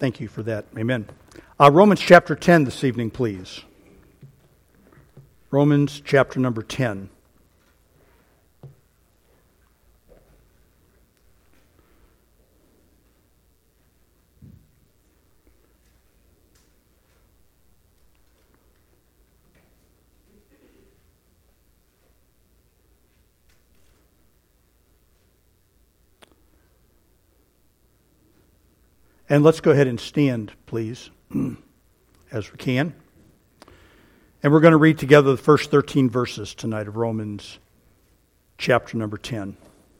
Thank you for that. Amen. Romans chapter 10 this evening, please. Romans chapter number 10. And let's go ahead and stand, please, as we can. And we're going to read together the first 13 verses tonight of Romans chapter number 10.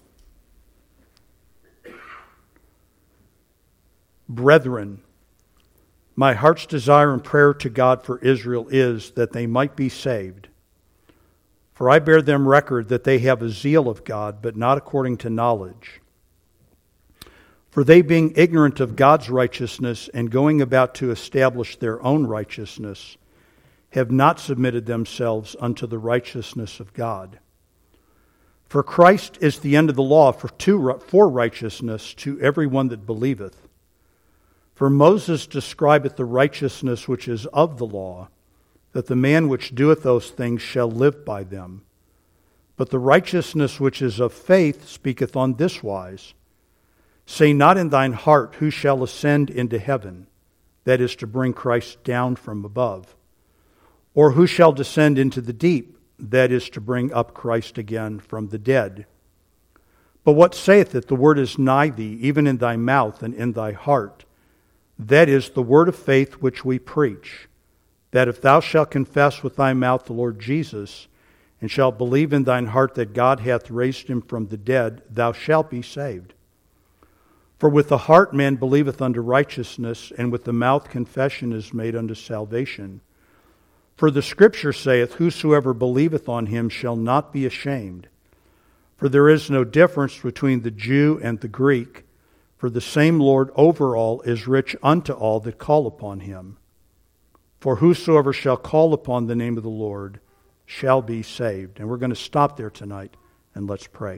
Brethren, my heart's desire and prayer to God for Israel is that they might be saved. For I bear them record that they have a zeal of God, but not according to knowledge. For they, being ignorant of God's righteousness and going about to establish their own righteousness, have not submitted themselves unto the righteousness of God. For Christ is the end of the law for righteousness to every one that believeth. For Moses describeth the righteousness which is of the law, that the man which doeth those things shall live by them. But the righteousness which is of faith speaketh on this wise, say not in thine heart, who shall ascend into heaven, that is to bring Christ down from above, or who shall descend into the deep, that is to bring up Christ again from the dead. But what saith it? The word is nigh thee, even in thy mouth and in thy heart. That is the word of faith which we preach, that if thou shalt confess with thy mouth the Lord Jesus, and shalt believe in thine heart that God hath raised him from the dead, thou shalt be saved. For with the heart man believeth unto righteousness, and with the mouth confession is made unto salvation. For the Scripture saith, whosoever believeth on him shall not be ashamed. For there is no difference between the Jew and the Greek, for the same Lord over all is rich unto all that call upon him. For whosoever shall call upon the name of the Lord shall be saved. And we're going to stop there tonight, and let's pray.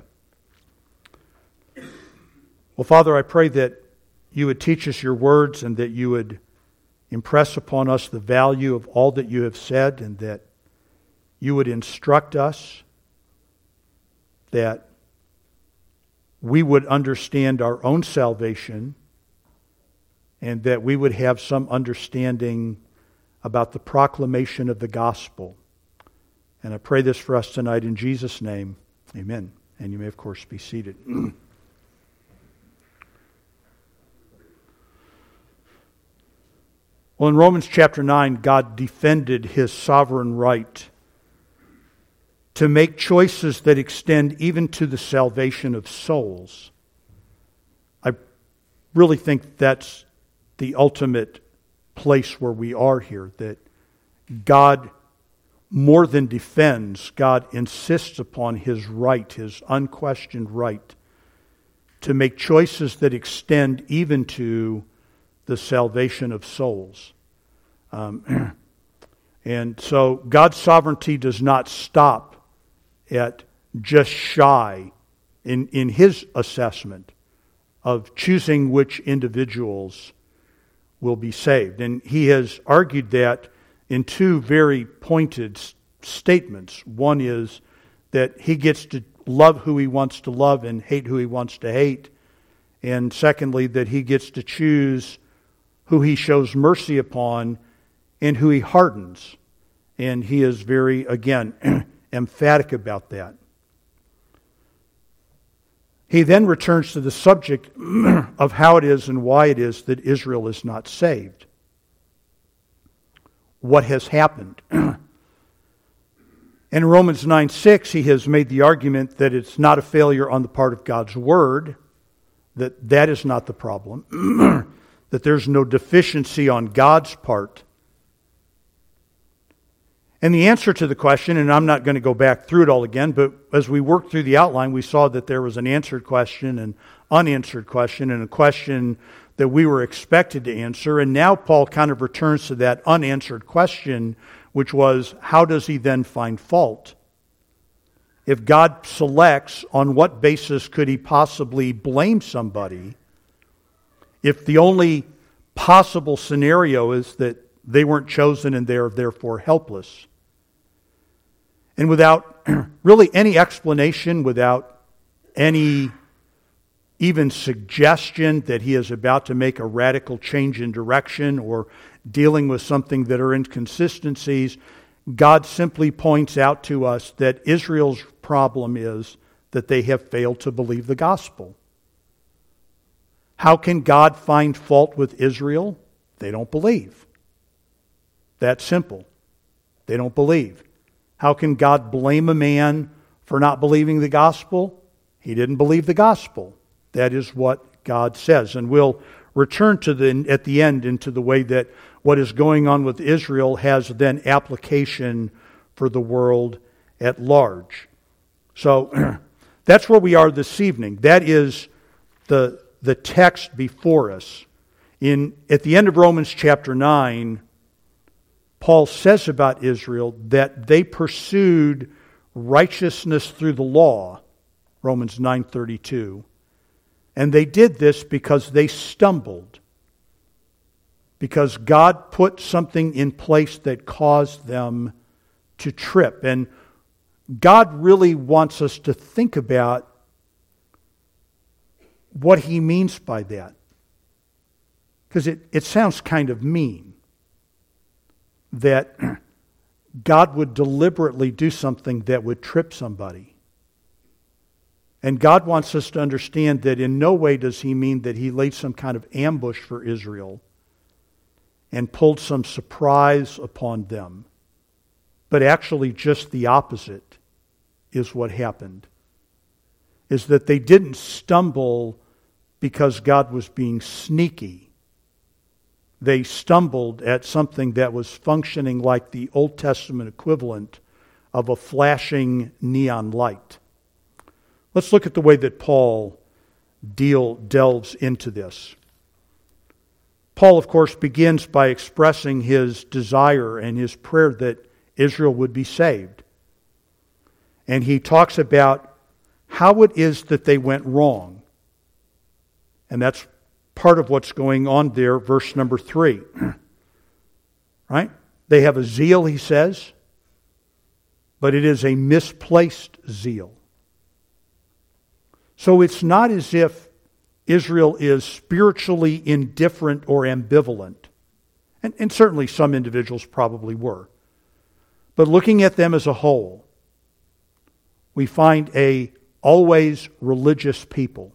Well, Father, I pray that you would teach us your words and that you would impress upon us the value of all that you have said, and that you would instruct us, that we would understand our own salvation, and that we would have some understanding about the proclamation of the gospel. And I pray this for us tonight in Jesus' name. Amen. And you may, of course, be seated. Well, in Romans chapter 9, God defended his sovereign right to make choices that extend even to the salvation of souls. I really think that's the ultimate place where we are here, that God more than defends, God insists upon his right, his unquestioned right, to make choices that extend even to the salvation of souls. And so God's sovereignty does not stop at just shy in his assessment of choosing which individuals will be saved. And he has argued that in two very pointed statements. One is that he gets to love who he wants to love and hate who he wants to hate. And secondly, that he gets to choose who he shows mercy upon and who he hardens. And he is very, again, emphatic about that. He then returns to the subject of how it is and why it is that Israel is not saved. What has happened? In Romans 9:6, he has made the argument that it's not a failure on the part of God's Word, that is not the problem, that there's no deficiency on God's part. And the answer to the question, and I'm not going to go back through it all again, but as we worked through the outline, we saw that there was an answered question, an unanswered question, and a question that we were expected to answer. And now Paul kind of returns to that unanswered question, which was, how does he then find fault? If God selects, on what basis could he possibly blame somebody? If the only possible scenario is that they weren't chosen and they're therefore helpless. And without really any explanation, without any even suggestion that he is about to make a radical change in direction or dealing with something that are inconsistencies, God simply points out to us that Israel's problem is that they have failed to believe the gospel. How can God find fault with Israel? They don't believe. That's simple. They don't believe. How can God blame a man for not believing the gospel? He didn't believe the gospel. That is what God says. And we'll return to at the end into the way that what is going on with Israel has then application for the world at large. So that's where we are this evening. That is the text before us. At the end of Romans chapter 9, Paul says about Israel that they pursued righteousness through the law, Romans 9:32. And they did this because they stumbled. Because God put something in place that caused them to trip. And God really wants us to think about what He means by that. Because it sounds kind of mean that God would deliberately do something that would trip somebody. And God wants us to understand that in no way does He mean that He laid some kind of ambush for Israel and pulled some surprise upon them. But actually just the opposite is what happened. Is that they didn't stumble because God was being sneaky. They stumbled at something that was functioning like the Old Testament equivalent of a flashing neon light. Let's look at the way that Paul delves into this. Paul, of course, begins by expressing his desire and his prayer that Israel would be saved. And he talks about how it is that they went wrong. And that's part of what's going on there, verse number 3. Right? They have a zeal, he says, but it is a misplaced zeal. So it's not as if Israel is spiritually indifferent or ambivalent. And certainly some individuals probably were. But looking at them as a whole, we find a always religious people.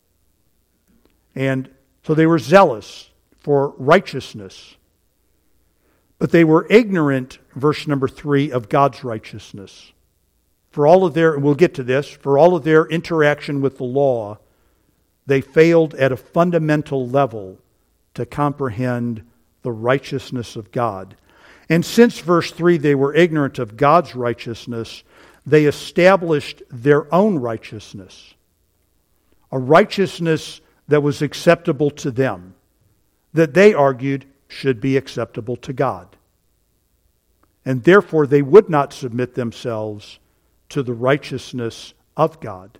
And so they were zealous for righteousness. But they were ignorant, verse number 3, of God's righteousness. For all of their, and we'll get to this, for all of their interaction with the law, they failed at a fundamental level to comprehend the righteousness of God. And since verse 3, they were ignorant of God's righteousness, they established their own righteousness. A righteousness that was acceptable to them, that they argued should be acceptable to God. And therefore they would not submit themselves to the righteousness of God.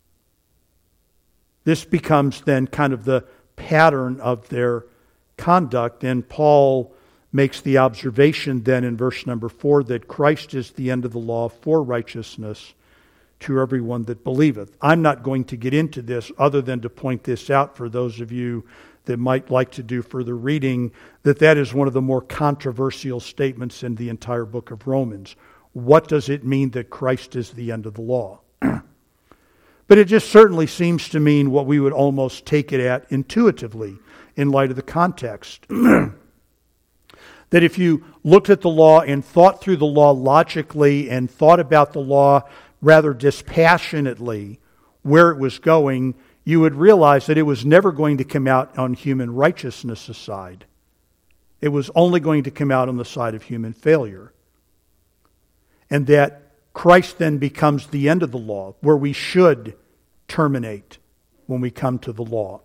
This becomes then kind of the pattern of their conduct, and Paul makes the observation then in verse number 4 that Christ is the end of the law for righteousness to everyone that believeth. I'm not going to get into this other than to point this out for those of you that might like to do further reading, that is one of the more controversial statements in the entire book of Romans. What does it mean that Christ is the end of the law? But it just certainly seems to mean what we would almost take it at intuitively in light of the context. That if you looked at the law and thought through the law logically and thought about the law rather dispassionately, where it was going, you would realize that it was never going to come out on human righteousness side. It was only going to come out on the side of human failure. And that Christ then becomes the end of the law, where we should terminate when we come to the law.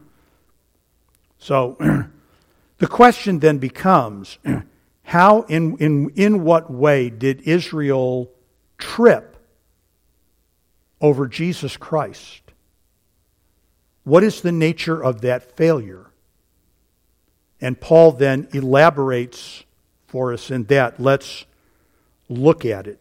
So, the question then becomes, how, in what way did Israel trip over Jesus Christ? What is the nature of that failure? And Paul then elaborates for us in that. Let's look at it.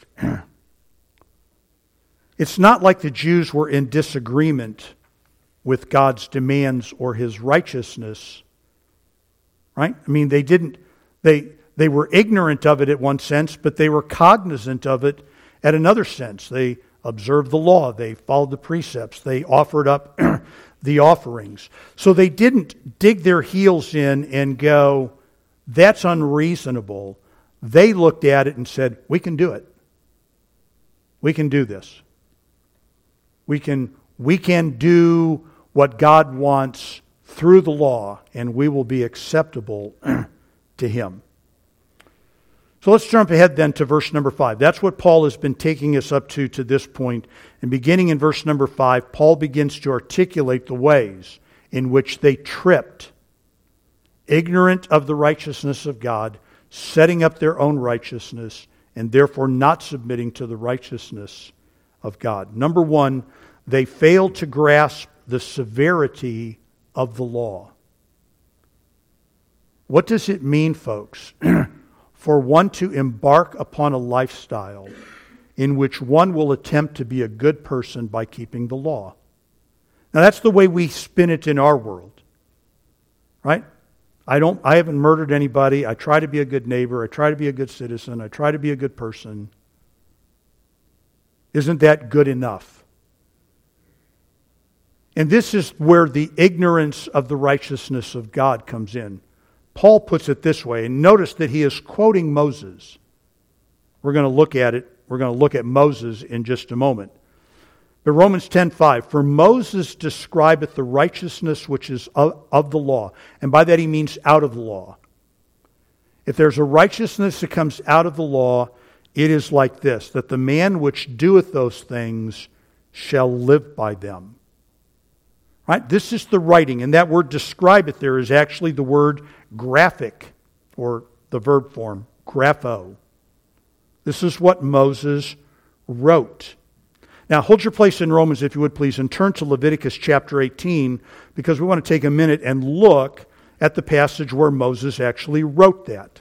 It's not like the Jews were in disagreement with God's demands or His righteousness. Right? I mean, they were ignorant of it at one sense, but they were cognizant of it at another sense. They observed the law. They followed the precepts. They offered up the offerings. So they didn't dig their heels in and go, that's unreasonable. They looked at it and said, we can do it. We can do this. We can do what God wants through the law, and we will be acceptable to Him. So let's jump ahead then to verse number 5. That's what Paul has been taking us up to this point. And beginning in verse number 5, Paul begins to articulate the ways in which they tripped, ignorant of the righteousness of God, setting up their own righteousness, and therefore not submitting to the righteousness of God. Number 1, they failed to grasp the severity of the law. What does it mean, folks, for one to embark upon a lifestyle in which one will attempt to be a good person by keeping the law? Now that's the way we spin it in our world. Right? I haven't murdered anybody. I try to be a good neighbor. I try to be a good citizen. I try to be a good person. Isn't that good enough? And this is where the ignorance of the righteousness of God comes in. Paul puts it this way, and notice that he is quoting Moses. We're going to look at it. We're going to look at Moses in just a moment. But Romans 10:5, for Moses describeth the righteousness which is of the law. And by that he means out of the law. If there's a righteousness that comes out of the law, it is like this, that the man which doeth those things shall live by them. Right? This is the writing, and that word describeth there is actually the word graphic, or the verb form, grapho. This is what Moses wrote. Now, hold your place in Romans, if you would please, and turn to Leviticus chapter 18, because we want to take a minute and look at the passage where Moses actually wrote that.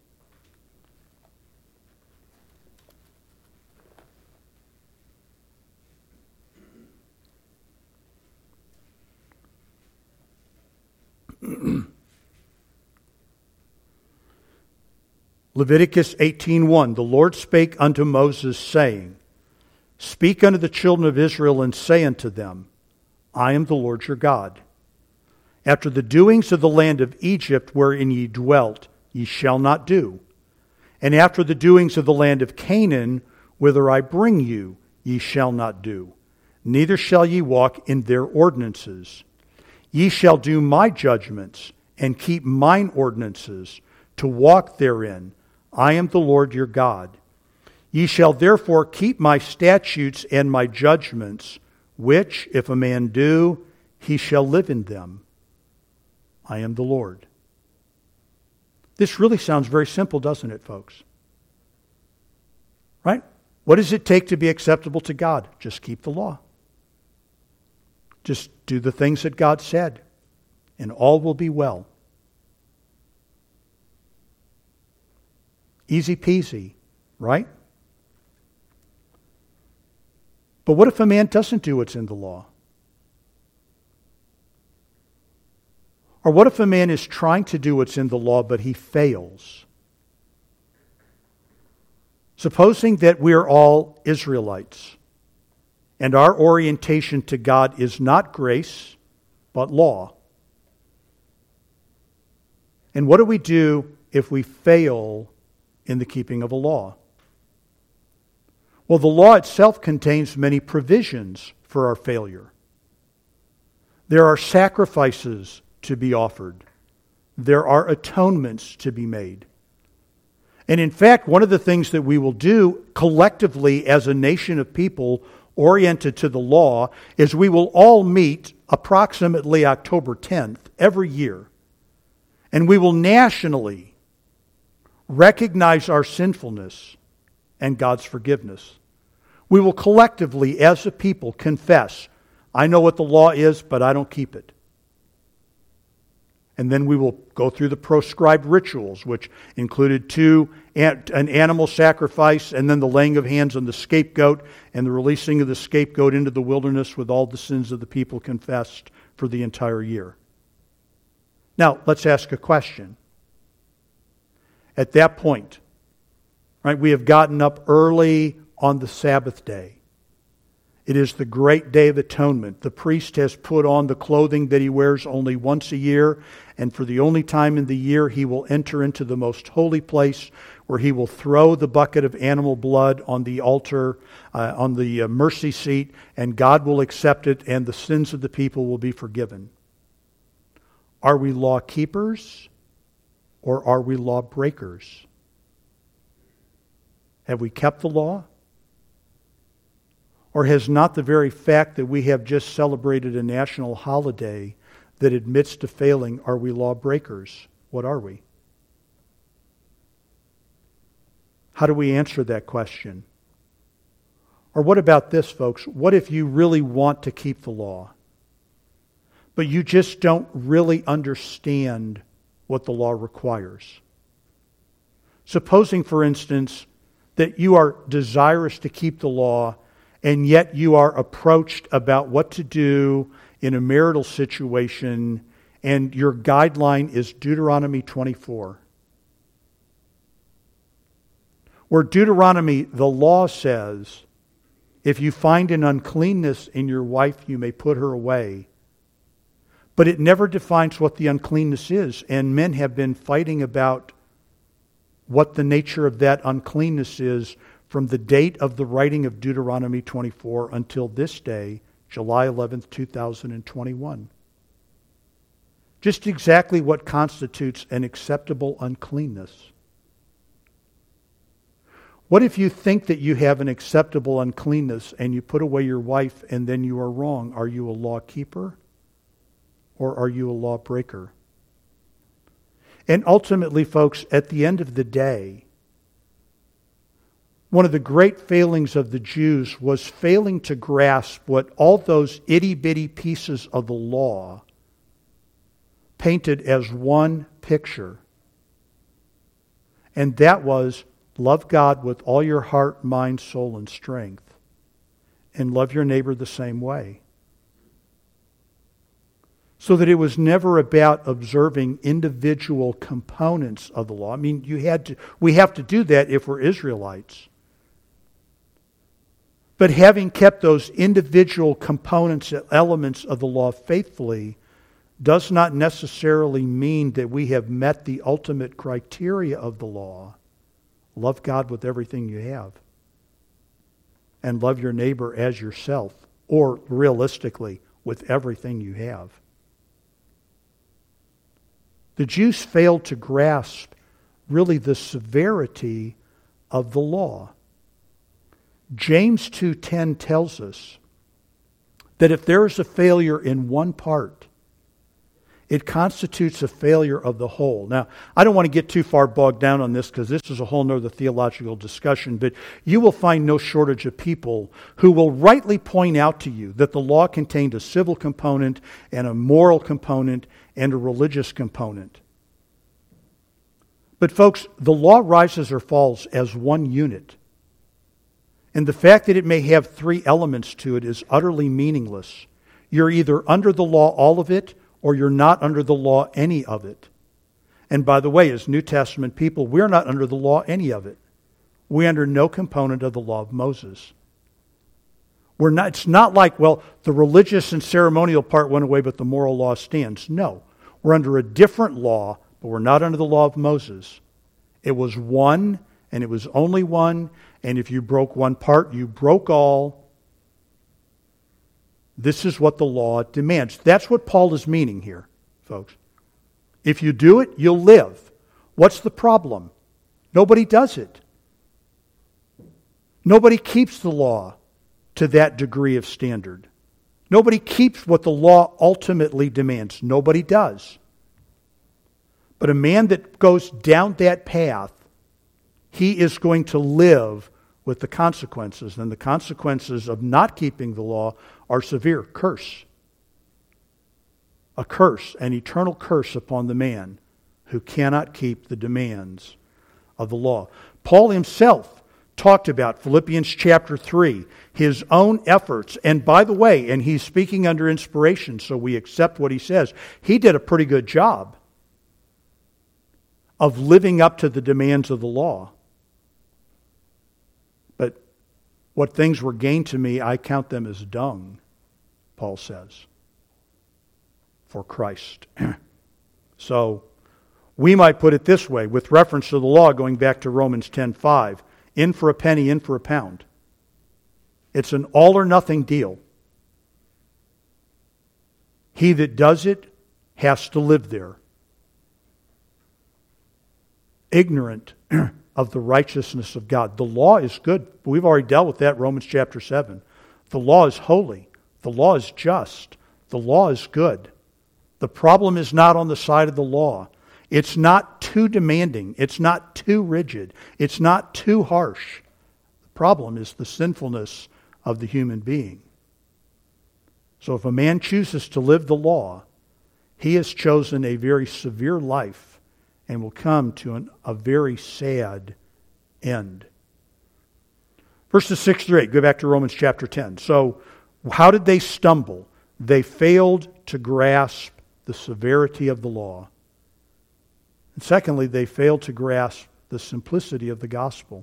Leviticus 18:1, the Lord spake unto Moses, saying, Speak unto the children of Israel, and say unto them, I am the Lord your God. After the doings of the land of Egypt wherein ye dwelt, ye shall not do. And after the doings of the land of Canaan, whither I bring you, ye shall not do. Neither shall ye walk in their ordinances. Ye shall do my judgments, and keep mine ordinances, to walk therein. I am the Lord your God. Ye shall therefore keep my statutes and my judgments, which, if a man do, he shall live in them. I am the Lord. This really sounds very simple, doesn't it, folks? Right? What does it take to be acceptable to God? Just keep the law. Just do the things that God said, and all will be well. Easy peasy, right? But what if a man doesn't do what's in the law? Or what if a man is trying to do what's in the law, but he fails? Supposing that we're all Israelites, and our orientation to God is not grace, but law. And what do we do if we fail in the keeping of a law? Well, the law itself contains many provisions for our failure. There are sacrifices to be offered. There are atonements to be made. And in fact, one of the things that we will do collectively as a nation of people oriented to the law is we will all meet approximately October 10th every year. And we will nationally recognize our sinfulness and God's forgiveness. We will collectively, as a people, confess, I know what the law is, but I don't keep it. And then we will go through the proscribed rituals, which included an animal sacrifice, and then the laying of hands on the scapegoat, and the releasing of the scapegoat into the wilderness with all the sins of the people confessed for the entire year. Now, let's ask a question. At that point, right, we have gotten up early on the Sabbath day. It is the great day of atonement. The priest has put on the clothing that he wears only once a year, and for the only time in the year he will enter into the most holy place, where he will throw the bucket of animal blood on the altar, on the mercy seat, and God will accept it, and the sins of the people will be forgiven. Are we law keepers, or are we law breakers? Have we kept the law? Or has not the very fact that we have just celebrated a national holiday that admits to failing, are we lawbreakers? What are we? How do we answer that question? Or what about this, folks? What if you really want to keep the law, but you just don't really understand what the law requires? Supposing, for instance, that you are desirous to keep the law, and yet you are approached about what to do in a marital situation, and your guideline is Deuteronomy 24. Where Deuteronomy, the law says, if you find an uncleanness in your wife, you may put her away. But it never defines what the uncleanness is, and men have been fighting about what the nature of that uncleanness is from the date of the writing of Deuteronomy 24 until this day, July 11th, 2021. Just exactly what constitutes an acceptable uncleanness. What if you think that you have an acceptable uncleanness and you put away your wife and then you are wrong? Are you a law keeper or are you a law breaker? And ultimately, folks, at the end of the day, one of the great failings of the Jews was failing to grasp what all those itty-bitty pieces of the law painted as one picture. And that was, love God with all your heart, mind, soul, and strength, and love your neighbor the same way. So that it was never about observing individual components of the law. I mean, we have to do that if we're Israelites. But having kept those individual components, elements of the law faithfully, does not necessarily mean that we have met the ultimate criteria of the law. Love God with everything you have. And love your neighbor as yourself, or realistically, with everything you have. The Jews failed to grasp really the severity of the law. James 2:10 tells us that if there is a failure in one part, it constitutes a failure of the whole. Now, I don't want to get too far bogged down on this because this is a whole other theological discussion, but you will find no shortage of people who will rightly point out to you that the law contained a civil component and a moral component and a religious component. But folks, the law rises or falls as one unit. And the fact that it may have three elements to it is utterly meaningless. You're either under the law, all of it, or you're not under the law, any of it. And by the way, as New Testament people, we're not under the law, any of it. We're under no component of the law of Moses. It's not like, well, the religious and ceremonial part went away, but the moral law stands. No, we're under a different law, but we're not under the law of Moses. It was one, and it was only one, and if you broke one part, you broke all. This is what the law demands. That's what Paul is meaning here, folks. If you do it, you'll live. What's the problem? Nobody does it. Nobody keeps the law to that degree of standard. Nobody keeps what the law ultimately demands. Nobody does. But a man that goes down that path, he is going to live with the consequences. And the consequences of not keeping the law are severe. Curse. a curse, an eternal curse upon the man who cannot keep the demands of the law. Paul himself talked about, Philippians chapter 3, his own efforts. And by the way, and he's speaking under inspiration, so we accept what he says. He did a pretty good job of living up to the demands of the law. But what things were gained to me, I count them as dung, Paul says, for Christ. So we might put it this way, with reference to the law, going back to Romans 10:5, in for a penny, in for a pound. It's an all or nothing deal. He that does it has to live there, ignorant of the righteousness of God. The law is good. We've already dealt with that, Romans chapter 7. The law is holy. The law is just. The law is good. The problem is not on the side of the law. It's not too demanding. It's not too rigid. It's not too harsh. The problem is the sinfulness of the human being. So if a man chooses to live the law, he has chosen a very severe life and will come to a very sad end. Verses 6 through 8, go back to Romans chapter 10. So how did they stumble? They failed to grasp the severity of the law. And secondly, they failed to grasp the simplicity of the gospel.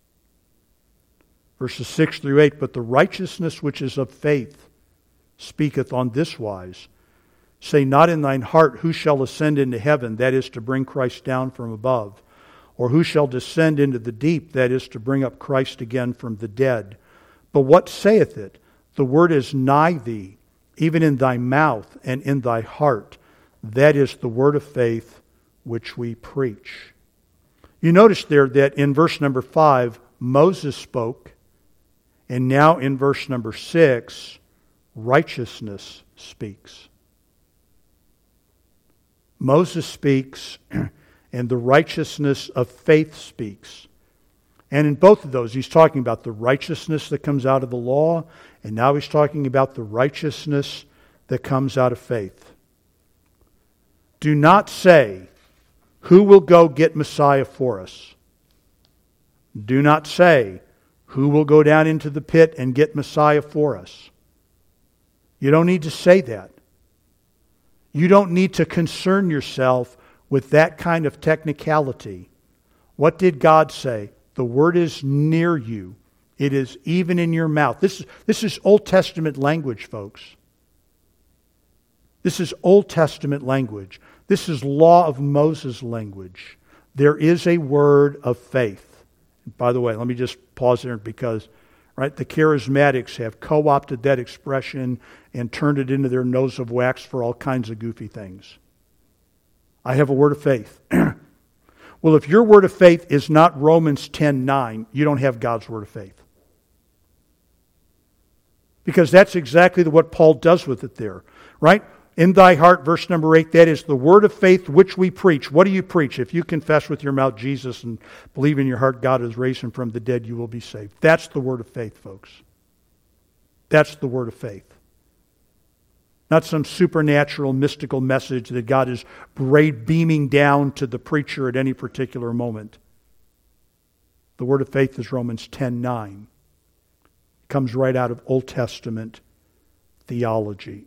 Verses 6 through 8, but the righteousness which is of faith speaketh on this wise. Say not in thine heart, who shall ascend into heaven, that is to bring Christ down from above, or who shall descend into the deep, that is to bring up Christ again from the dead. But what saith it? The word is nigh thee, even in thy mouth and in thy heart. That is the word of faith which we preach. You notice there that in verse number 5, Moses spoke, and now in verse number 6, righteousness speaks. Moses speaks, and the righteousness of faith speaks. And in both of those, he's talking about the righteousness that comes out of the law, and now he's talking about the righteousness that comes out of faith. Do not say, who will go get Messiah for us? Do not say, who will go down into the pit and get Messiah for us? You don't need to say that. You don't need to concern yourself with that kind of technicality. What did God say? The word is near you. It is even in your mouth. This is Old Testament language, folks. This is Old Testament language. This is law of Moses language. There is a word of faith. And by the way, let me just pause there because the charismatics have co-opted that expression and turned it into their nose of wax for all kinds of goofy things. I have a word of faith. Well, if your word of faith is not Romans 10:9, you don't have God's word of faith. Because that's exactly what Paul does with it there, right? In thy heart, verse number 8, that is the word of faith which we preach. What do you preach? If you confess with your mouth Jesus and believe in your heart God has raised him from the dead, you will be saved. That's the word of faith, folks. That's the word of faith. Not some supernatural, mystical message that God is beaming down to the preacher at any particular moment. The word of faith is Romans 10:9. It comes right out of Old Testament theology.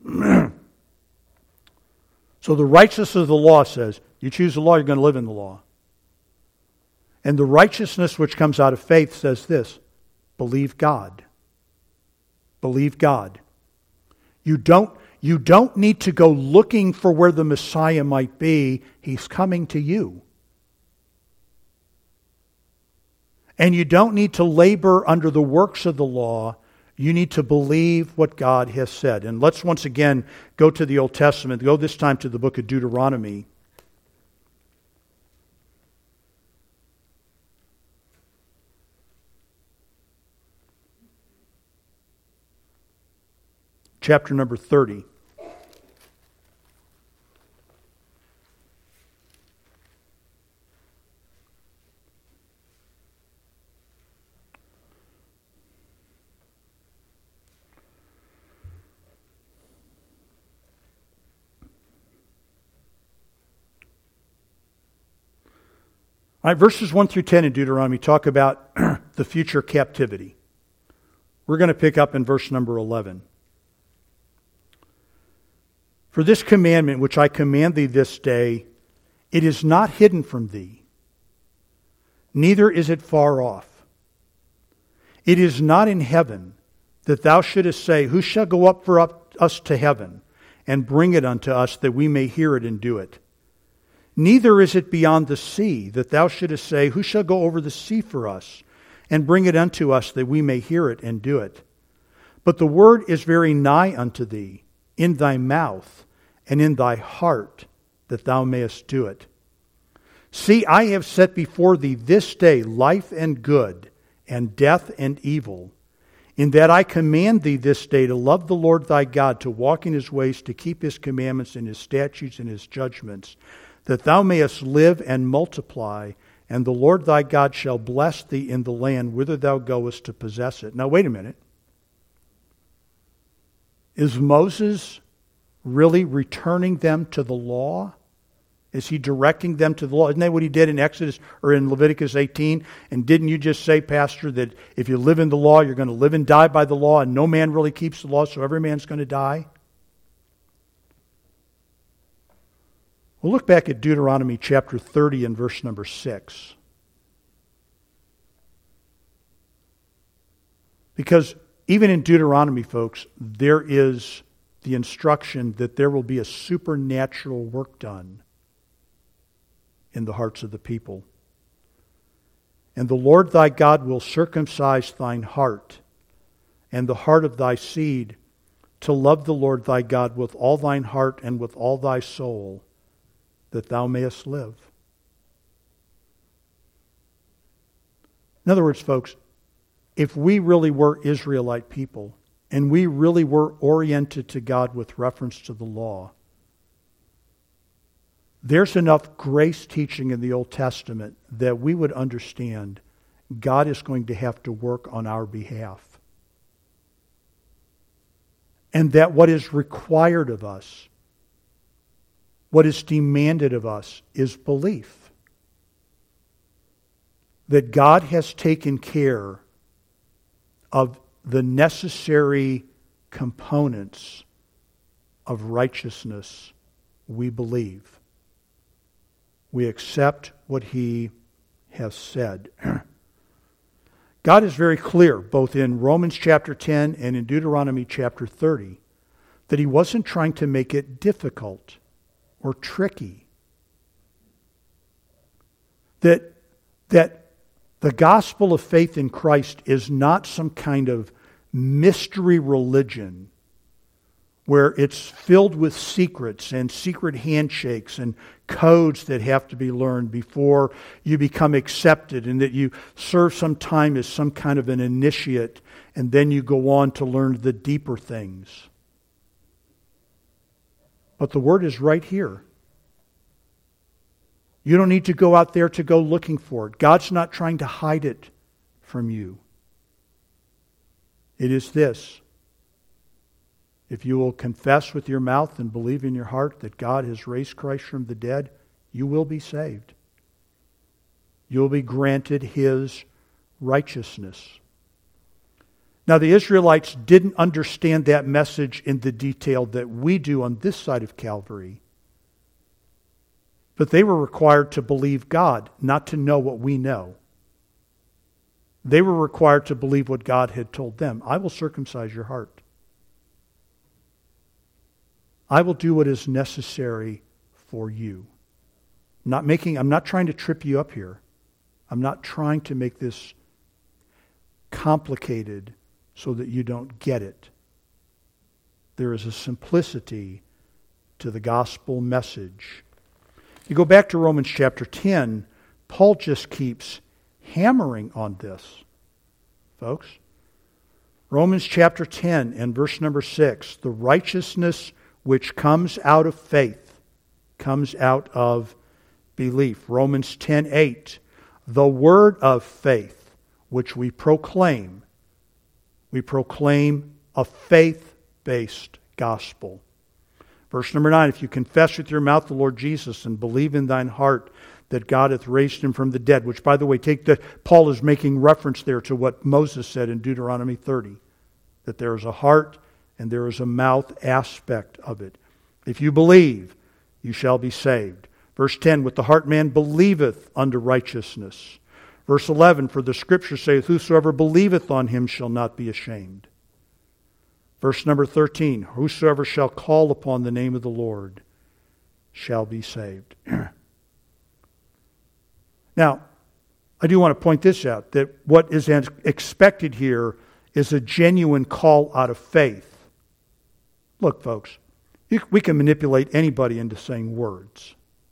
So the righteousness of the law says, you choose the law, you're going to live in the law. And the righteousness which comes out of faith says this, believe God. Believe God. You don't need to go looking for where the Messiah might be. He's coming to you. And you don't need to labor under the works of the law. You need to believe what God has said. And let's once again go to the Old Testament. Go this time to the book of Deuteronomy. Chapter number 30. All right, verses 1 through 10 in Deuteronomy talk about the future captivity. We're going to pick up in verse number 11. For this commandment which I command thee this day, it is not hidden from thee, neither is it far off. It is not in heaven, that thou shouldest say, who shall go up for us to heaven, and bring it unto us, that we may hear it and do it? Neither is it beyond the sea, that thou shouldest say, who shall go over the sea for us, and bring it unto us, that we may hear it and do it? But the word is very nigh unto thee, in thy mouth, and in thy heart, that thou mayest do it. See, I have set before thee this day life and good, and death and evil, in that I command thee this day to love the Lord thy God, to walk in his ways, to keep his commandments and his statutes and his judgments, that thou mayest live and multiply, and the Lord thy God shall bless thee in the land whither thou goest to possess it. Now wait a minute. Is Moses really returning them to the law? Is he directing them to the law? Isn't that what he did in Exodus or in Leviticus 18? And didn't you just say, Pastor, that if you live in the law, you're going to live and die by the law, and no man really keeps the law, so every man's going to die? We'll look back at Deuteronomy chapter 30 and verse number 6. Because even in Deuteronomy, folks, there is the instruction that there will be a supernatural work done in the hearts of the people. And the Lord thy God will circumcise thine heart and the heart of thy seed, to love the Lord thy God with all thine heart and with all thy soul, that thou mayest live. In other words, folks, if we really were Israelite people, and we really were oriented to God with reference to the law, there's enough grace teaching in the Old Testament that we would understand God is going to have to work on our behalf. And that what is required of us, what is demanded of us, is belief. That God has taken care of the necessary components of righteousness we believe. We accept what he has said. God is very clear, both in Romans chapter 10 and in Deuteronomy chapter 30, that he wasn't trying to make it difficult or tricky. That the gospel of faith in Christ is not some kind of mystery religion where it's filled with secrets and secret handshakes and codes that have to be learned before you become accepted, and that you serve some time as some kind of an initiate, and then you go on to learn the deeper things. But the word is right here. You don't need to go out there to go looking for it. God's not trying to hide it from you. It is this: if you will confess with your mouth and believe in your heart that God has raised Christ from the dead, you will be saved. You will be granted his righteousness. Now, the Israelites didn't understand that message in the detail that we do on this side of Calvary. But they were required to believe God, not to know what we know. They were required to believe what God had told them. I will circumcise your heart. I will do what is necessary for you. I'm not trying to trip you up here. I'm not trying to make this complicated so that you don't get it. There is a simplicity to the gospel message. You go back to Romans chapter 10, Paul just keeps hammering on this, folks. Romans chapter 10 and verse number 6, the righteousness which comes out of faith, comes out of belief. Romans 10:8, the word of faith which we proclaim a faith-based gospel. Verse number 9, if you confess with your mouth the Lord Jesus and believe in thine heart that God hath raised him from the dead. Which, by the way, Paul is making reference there to what Moses said in Deuteronomy 30, that there is a heart and there is a mouth aspect of it. If you believe, you shall be saved. Verse 10, with the heart man believeth unto righteousness. Verse 11, for the Scripture saith, whosoever believeth on him shall not be ashamed. Verse number 13, whosoever shall call upon the name of the Lord shall be saved. Now, I do want to point this out, that what is expected here is a genuine call out of faith. Look, folks, we can manipulate anybody into saying words.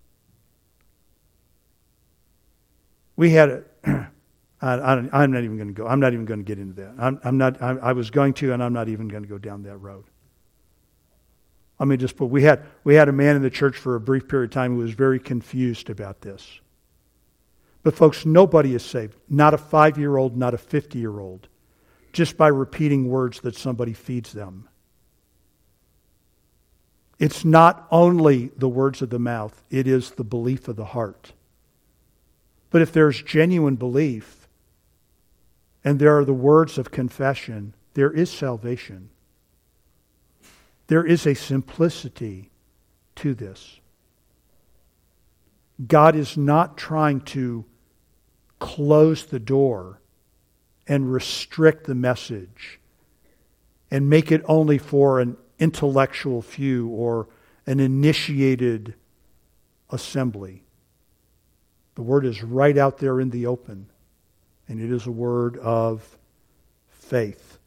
We had a... I'm not even going to go. I'm not even going to get into that. I was going to, and I'm not even going to go down that road. Let me just put, we had a man in the church for a brief period of time who was very confused about this. But folks, nobody is saved. Not a 5-year-old, not a 50-year-old. Just by repeating words that somebody feeds them. It's not only the words of the mouth, it is the belief of the heart. But if there's genuine belief, and there are the words of confession, there is salvation. There is a simplicity to this. God is not trying to close the door and restrict the message and make it only for an intellectual few or an initiated assembly. The word is right out there in the open, and it is a word of faith.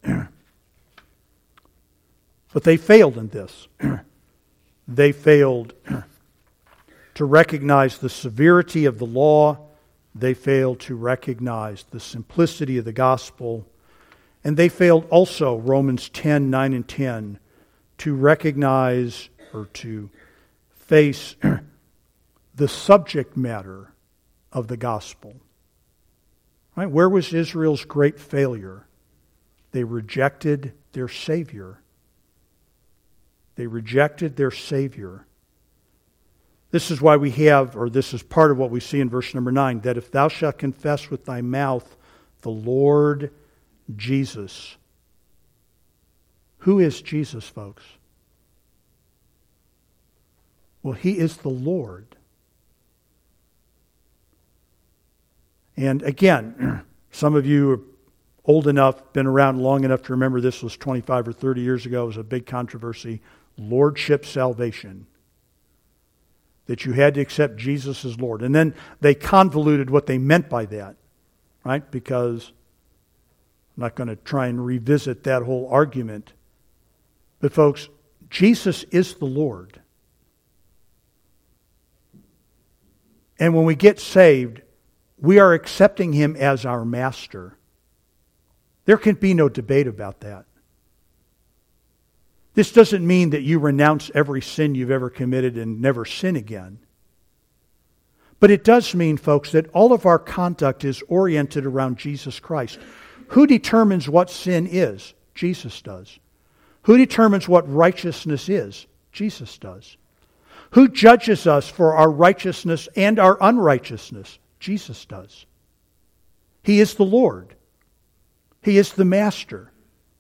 But they failed in this. They failed to recognize the severity of the law. They failed to recognize the simplicity of the gospel. And they failed also, Romans 10, 9 and 10, to recognize or to face the subject matter of the gospel. Right? Where was Israel's great failure? They rejected their Savior. They rejected their Savior. This is why we have, or this is part of what we see in verse number 9, that if thou shalt confess with thy mouth the Lord Jesus. Who is Jesus, folks? Well, He is the Lord. And again, some of you are old enough, been around long enough to remember this was 25 or 30 years ago. It was a big controversy. Lordship salvation. That you had to accept Jesus as Lord. And then they convoluted what they meant by that. Right? Because I'm not going to try and revisit that whole argument. But folks, Jesus is the Lord. And when we get saved, we are accepting Him as our master. There can be no debate about that. This doesn't mean that you renounce every sin you've ever committed and never sin again. But it does mean, folks, that all of our conduct is oriented around Jesus Christ. Who determines what sin is? Jesus does. Who determines what righteousness is? Jesus does. Who judges us for our righteousness and our unrighteousness? Jesus does. He is the Lord. He is the Master.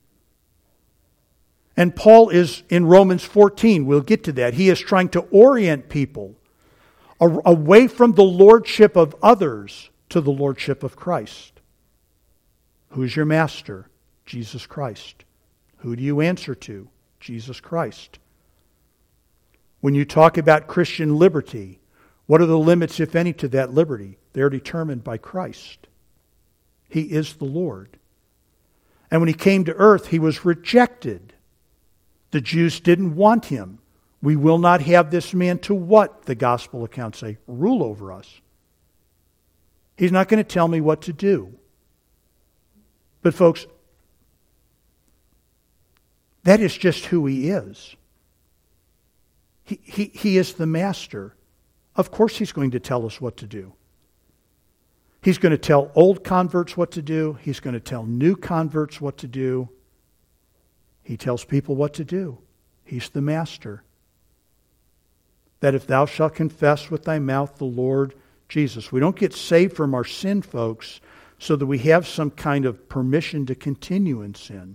And Paul is in Romans 14. We'll get to that. He is trying to orient people away from the lordship of others to the lordship of Christ. Who is your master? Jesus Christ. Who do you answer to? Jesus Christ. When you talk about Christian liberty, what are the limits, if any, to that liberty? They're determined by Christ. He is the Lord. And when He came to earth, He was rejected. The Jews didn't want Him. We will not have this man to what, the gospel accounts say, rule over us. He's not going to tell me what to do. But folks, that is just who He is. He is the master. Of course He's going to tell us what to do. He's going to tell old converts what to do. He's going to tell new converts what to do. He tells people what to do. He's the master. That if thou shalt confess with thy mouth the Lord Jesus. We don't get saved from our sin, folks, so that we have some kind of permission to continue in sin.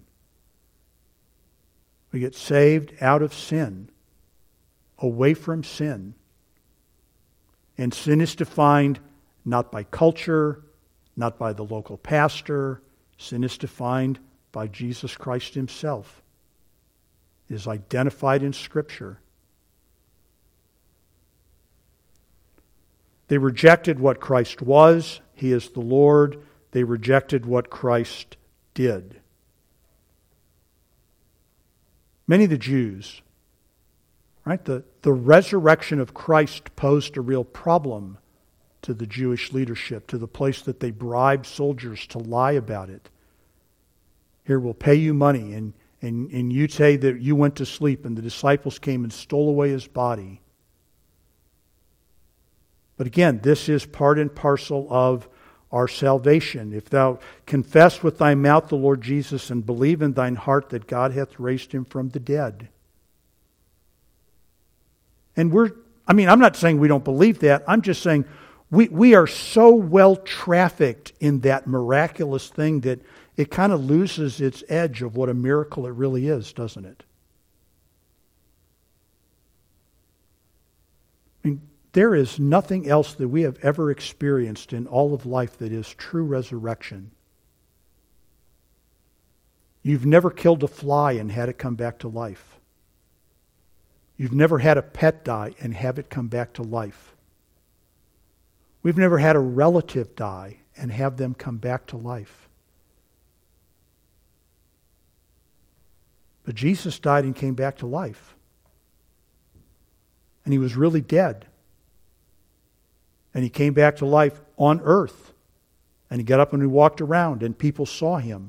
We get saved out of sin, away from sin. And sin is defined not by culture, not by the local pastor. Sin is defined by Jesus Christ Himself. It is identified in Scripture. They rejected what Christ was. He is the Lord. They rejected what Christ did. Many of the Jews, right, the resurrection of Christ posed a real problem to the Jewish leadership, to the place that they bribed soldiers to lie about it. Here, we'll pay you money, and you say that you went to sleep, and the disciples came and stole away His body. But again, this is part and parcel of our salvation. If thou confess with thy mouth the Lord Jesus and believe in thine heart that God hath raised Him from the dead. And I'm not saying we don't believe that. I'm just saying we are so well trafficked in that miraculous thing that it kind of loses its edge of what a miracle it really is, doesn't it? I mean, there is nothing else that we have ever experienced in all of life that is true resurrection. You've never killed a fly and had it come back to life. You've never had a pet die and have it come back to life. We've never had a relative die and have them come back to life. But Jesus died and came back to life. And He was really dead. And He came back to life on earth. And He got up and He walked around and people saw Him.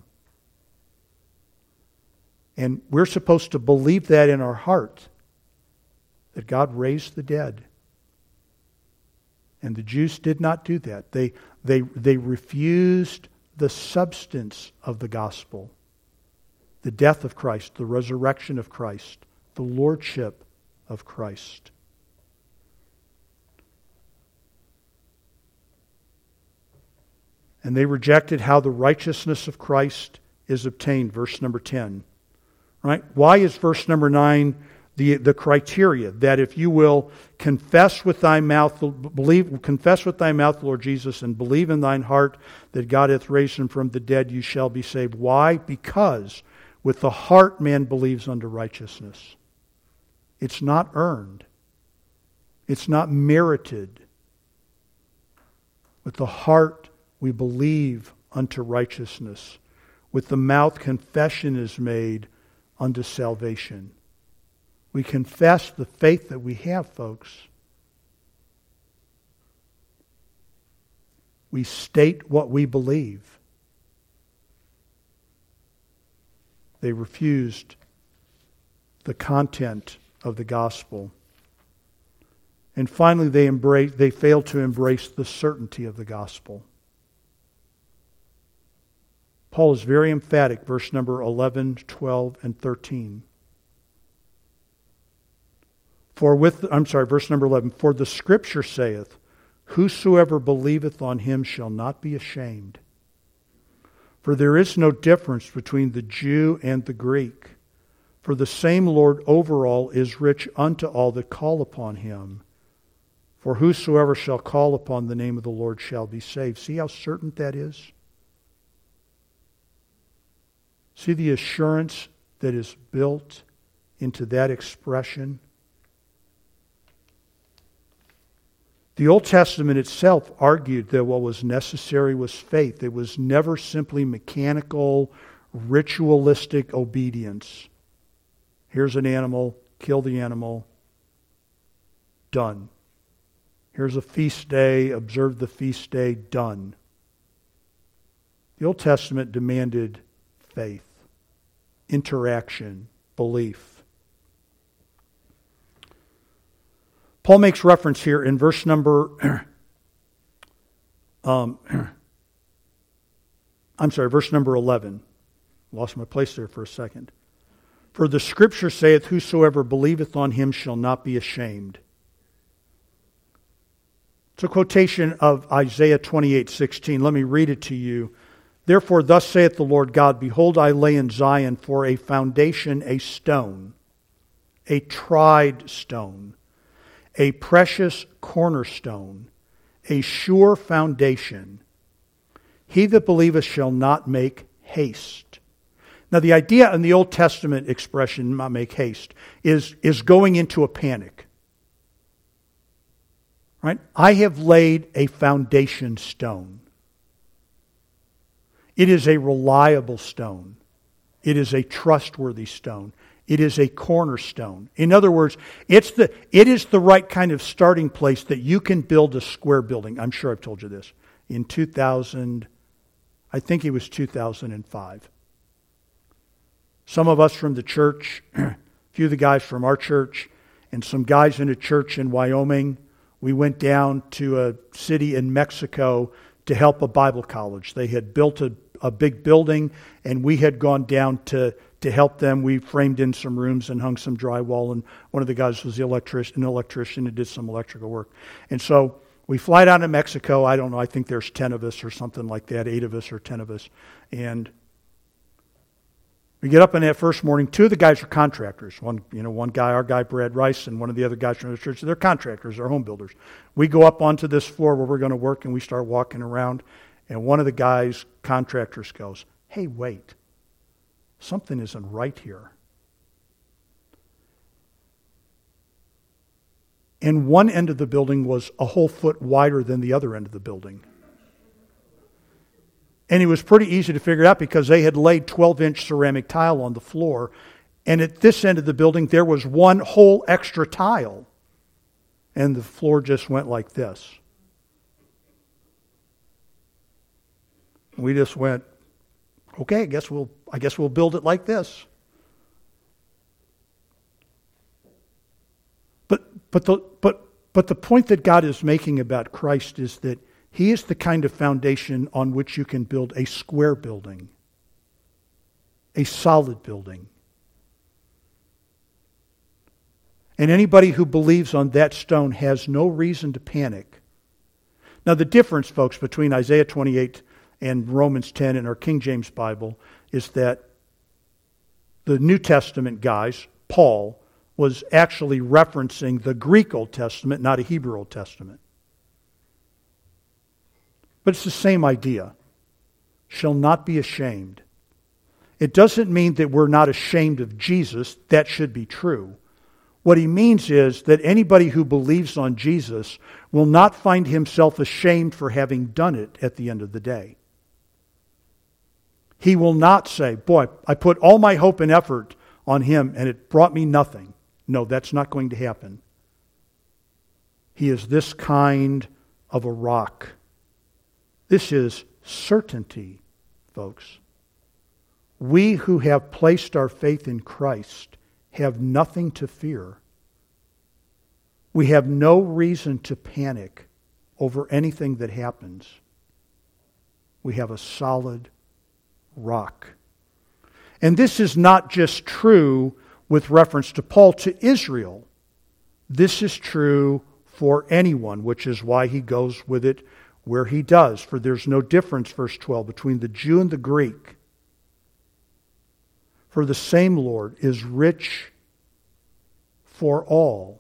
And we're supposed to believe that in our heart, that God raised the dead. And the Jews did not do that. They refused the substance of the gospel. The death of Christ, the resurrection of Christ, the lordship of Christ. And they rejected how the righteousness of Christ is obtained, verse number 10. Right? Why is verse number 9 the criteria? That if you will confess with thy mouth the Lord Jesus and believe in thine heart that God hath raised Him from the dead, you shall be saved. Why? Because with the heart man believes unto righteousness. It's not earned. It's not merited. With the heart we believe unto righteousness. With the mouth confession is made unto salvation. We confess the faith that we have, folks. We state what we believe. They refused the content of the gospel. And finally, they failed to embrace the certainty of the gospel. Paul is very emphatic, verse number 11, 12, and 13. Verse number 11. For the Scripture saith, whosoever believeth on Him shall not be ashamed. For there is no difference between the Jew and the Greek. For the same Lord over all is rich unto all that call upon Him. For whosoever shall call upon the name of the Lord shall be saved. See how certain that is? See the assurance that is built into that expression? The Old Testament itself argued that what was necessary was faith. It was never simply mechanical, ritualistic obedience. Here's an animal, kill the animal, done. Here's a feast day, observe the feast day, done. The Old Testament demanded faith, interaction, belief. Paul makes reference here in verse number verse number 11. Lost my place there for a second. For the Scripture saith, whosoever believeth on Him shall not be ashamed. It's a quotation of Isaiah 28:16. Let me read it to you. Therefore, thus saith the Lord God, behold, I lay in Zion for a foundation a stone, a tried stone, a precious cornerstone, a sure foundation. He that believeth shall not make haste. Now, the idea in the Old Testament expression, not make haste, is going into a panic. Right? I have laid a foundation stone. It is a reliable stone. It is a trustworthy stone. It is a cornerstone. In other words, it is the right kind of starting place that you can build a square building. I'm sure I've told you this. In 2000, I think it was 2005. Some of us from the church, a few of the guys from our church, and some guys in a church in Wyoming, we went down to a city in Mexico to help a Bible college. They had built a big building, and we had gone down to help them. We framed in some rooms and hung some drywall, and one of the guys was an electrician and did some electrical work. And so we fly down to Mexico. I don't know, I think there's 10 of us or something like that, 8 of us or 10 of us. And we get up in that first morning. 2 of the guys are contractors. One guy, our guy, Brad Rice, and one of the other guys from the church. They're contractors, they're home builders. We go up onto this floor where we're going to work, and we start walking around. And one of the guys, contractors, goes, "Hey, wait. Something isn't right here." And one end of the building was a whole foot wider than the other end of the building. And it was pretty easy to figure it out because they had laid 12-inch ceramic tile on the floor. And at this end of the building, there was one whole extra tile. And the floor just went like this. We just went, okay, I guess we'll build it like this. But the point that God is making about Christ is that He is the kind of foundation on which you can build a square building, a solid building. And anybody who believes on that stone has no reason to panic. Now the difference, folks, between Isaiah 28 and Romans 10 in our King James Bible is that the New Testament guys, Paul, was actually referencing the Greek Old Testament, not a Hebrew Old Testament. But it's the same idea. Shall not be ashamed. It doesn't mean that we're not ashamed of Jesus. That should be true. What he means is that anybody who believes on Jesus will not find himself ashamed for having done it at the end of the day. He will not say, boy, I put all my hope and effort on Him and it brought me nothing. No, that's not going to happen. He is this kind of a rock. This is certainty, folks. We who have placed our faith in Christ have nothing to fear. We have no reason to panic over anything that happens. We have a solid rock. And this is not just true with reference to Paul to Israel. This is true for anyone, which is why he goes with it where he does. For there's no difference, verse 12, between the Jew and the Greek. For the same Lord is rich for all.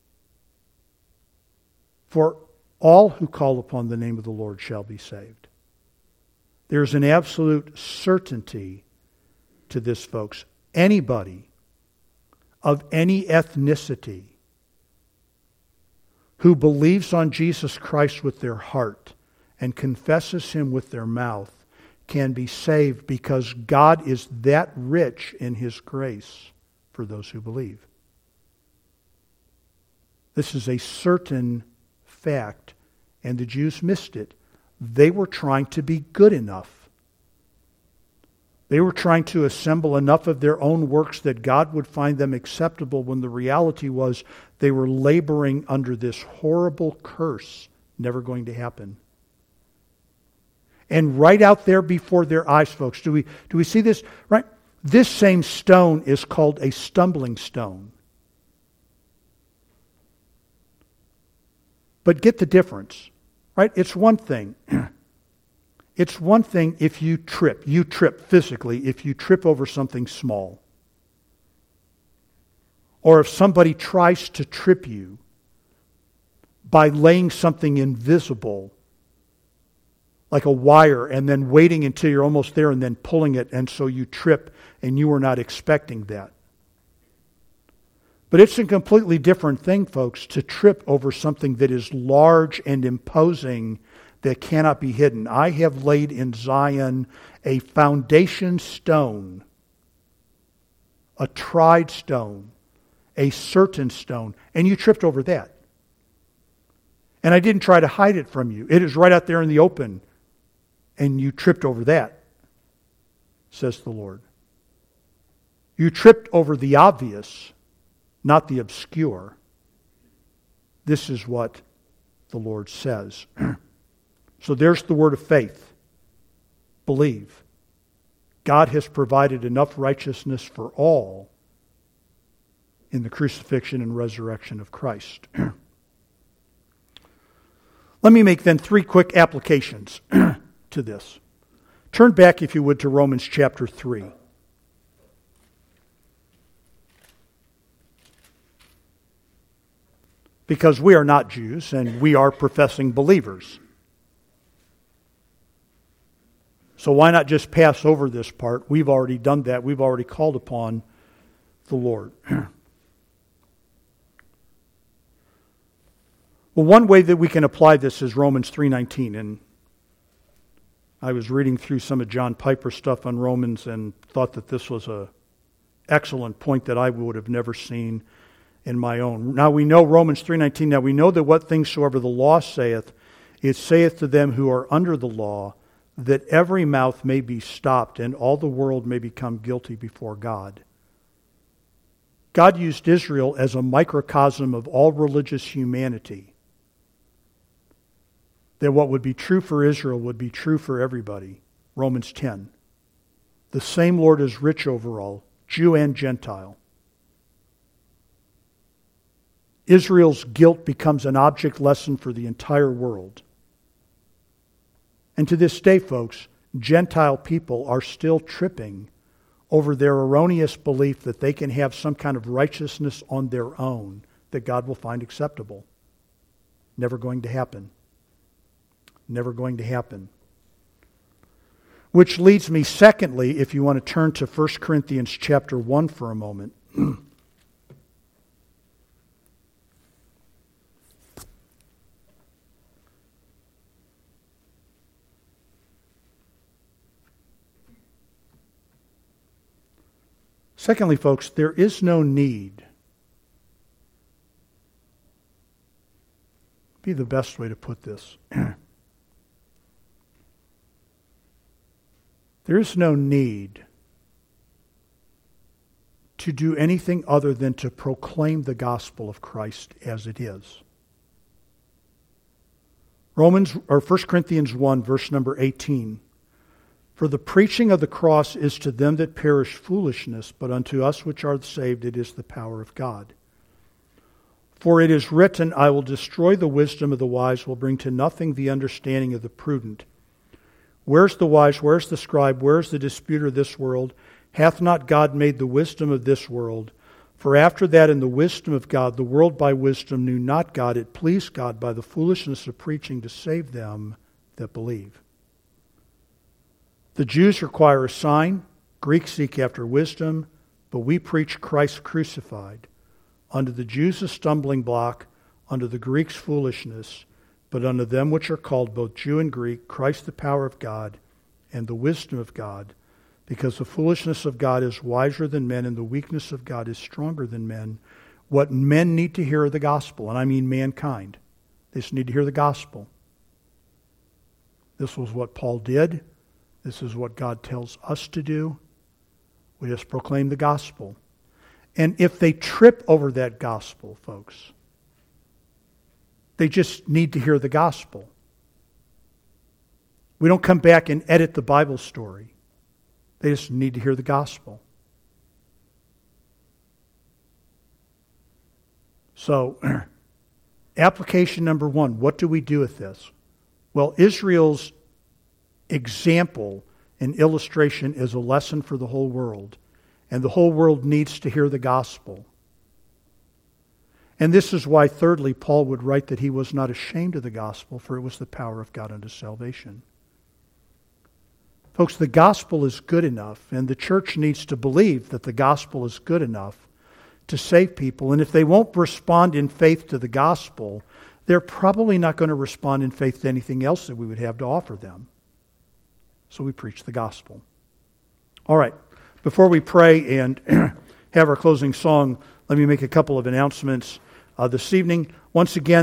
For all who call upon the name of the Lord shall be saved. There's an absolute certainty to this, folks. Anybody of any ethnicity who believes on Jesus Christ with their heart and confesses Him with their mouth can be saved because God is that rich in His grace for those who believe. This is a certain fact, and the Jews missed it. They were trying to be good enough. They were trying to assemble enough of their own works that God would find them acceptable, when the reality was they were laboring under this horrible curse, never going to happen. And right out there before their eyes, folks, do we see this? Right? This same stone is called a stumbling stone. But get the difference, right? It's one thing. It's one thing if you trip physically, if you trip over something small. Or if somebody tries to trip you by laying something invisible, like a wire, and then waiting until you're almost there and then pulling it, and so you trip and you were not expecting that. But it's a completely different thing, folks, to trip over something that is large and imposing that cannot be hidden. I have laid in Zion a foundation stone, a tried stone, a certain stone, and you tripped over that. And I didn't try to hide it from you. It is right out there in the open, and you tripped over that, says the Lord. You tripped over the obvious, not the obscure. This is what the Lord says. So there's the word of faith. Believe. God has provided enough righteousness for all in the crucifixion and resurrection of Christ. Let me make then 3 quick applications to this. Turn back, if you would, to Romans chapter 3. Because we are not Jews and we are professing believers. So why not just pass over this part? We've already done that. We've already called upon the Lord. Well, one way that we can apply this is Romans 3:19. And I was reading through some of John Piper's stuff on Romans and thought that this was an excellent point that I would have never seen in my own. Now we know Romans 3:19. Now we know that what things soever the law saith, it saith to them who are under the law, that every mouth may be stopped and all the world may become guilty before God. God used Israel as a microcosm of all religious humanity. That what would be true for Israel would be true for everybody. Romans 10. The same Lord is rich over all, Jew and Gentile. Israel's guilt becomes an object lesson for the entire world. And to this day, folks, Gentile people are still tripping over their erroneous belief that they can have some kind of righteousness on their own that God will find acceptable. Never going to happen. Never going to happen. Which leads me, secondly, if you want to turn to 1 Corinthians chapter 1 for a moment. Secondly, folks, there is no need. Be the best way to put this. There is no need to do anything other than to proclaim the gospel of Christ as it is. 1 Corinthians 1, verse number 18. For the preaching of the cross is to them that perish foolishness, but unto us which are saved it is the power of God. For it is written, I will destroy the wisdom of the wise, will bring to nothing the understanding of the prudent. Where's the wise? Where's the scribe? Where's the disputer of this world? Hath not God made the wisdom of this world? For after that in the wisdom of God, the world by wisdom knew not God. It pleased God by the foolishness of preaching to save them that believe. The Jews require a sign, Greeks seek after wisdom, but we preach Christ crucified. Unto the Jews a stumbling block, unto the Greeks foolishness, but unto them which are called both Jew and Greek, Christ the power of God and the wisdom of God, because the foolishness of God is wiser than men and the weakness of God is stronger than men. What men need to hear are the gospel, and I mean mankind. They just need to hear the gospel. This was what Paul did. This is what God tells us to do. We just proclaim the gospel. And if they trip over that gospel, folks, they just need to hear the gospel. We don't come back and edit the Bible story. They just need to hear the gospel. So, Application number one, what do we do with this? Well, Israel's example and illustration is a lesson for the whole world. And the whole world needs to hear the gospel. And this is why, thirdly, Paul would write that he was not ashamed of the gospel, for it was the power of God unto salvation. Folks, the gospel is good enough, and the church needs to believe that the gospel is good enough to save people. And if they won't respond in faith to the gospel, they're probably not going to respond in faith to anything else that we would have to offer them. So we preach the gospel. All right, before we pray and have our closing song, let me make a couple of announcements this evening. Once again,